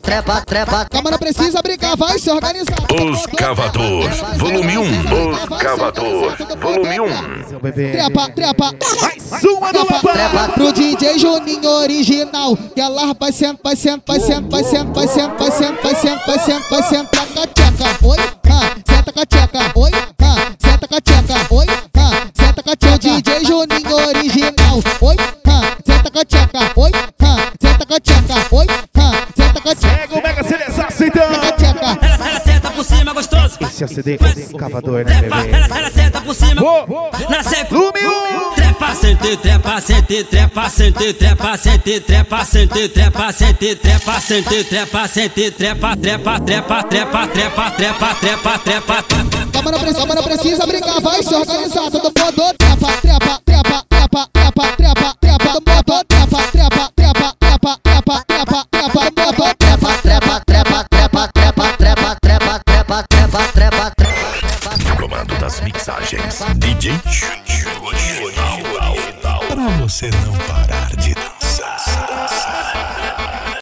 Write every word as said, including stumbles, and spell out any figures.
trepa, trepa. Calma, não precisa brincar, vai se organizar. Os Cavador, volume um. Os Cavador, volume um. Trepa, trepa. Suma do Trepa, trepa. Pro D J Juninho original. Que ela vai sendo, vai sendo, vai sendo, vai sendo, vai sendo, vai sendo, vai sendo, vai sendo, vai sendo. Senta com a tcheca, oi, ah, senta com a tcheca, oi, ah, senta com a tcheca, oi, ah, senta com a tcheca. D J Juninho original, oi, ah, senta com a tcheca, oi, ah, senta com a tcheca, oi, ah, senta com a tcheca. Pega o mega seleção, então. Ela, ela senta por cima, gostoso. Esse é o C D Cavador, né, Trepa, bebê? ela, ela senta por cima. Oh, Na sequência. Volume um. Trepa, sente, trepa, sente, trepa, sente, trepa, sente, trepa, sente, trepa, sente, trepa, sente, trepa, sente, trepa, trepa, trepa, trepa, trepa, trepa, trepa, trepa. Calma, não precisa, calma, não precisa brincar, vai se organizar. Todo mundo trepa, trepa, trepa, trepa, trepa, trepa, trepa. Todo mundo trepa, trepa, trepa, trepa, trepa, trepa, trepa. Todo mundo Trepa, trepa, trepa, trepa, trepa, trepa, trepa, trepa, trepa, trepa, trepa. Comando das mixagens, D J Juninho Original. Pra você não parar.